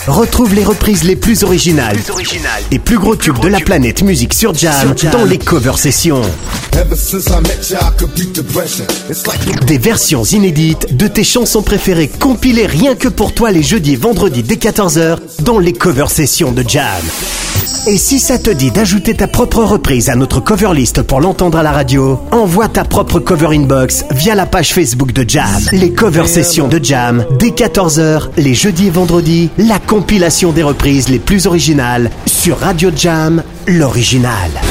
Retrouve les reprises les plus originales et plus gros tubes de la planète musique sur Jam dans les cover sessions. Des versions inédites de tes chansons préférées compilées rien que pour toi les jeudis et vendredis dès 14h dans les cover sessions de Jam. Et si ça te dit d'ajouter ta propre reprise à notre cover list pour l'entendre à la radio, envoie ta propre cover inbox via la page Facebook de Jam. Les cover sessions de Jam, dès 14h, les jeudis et vendredis, la compilation des reprises les plus originales sur Radio Jam, l'original.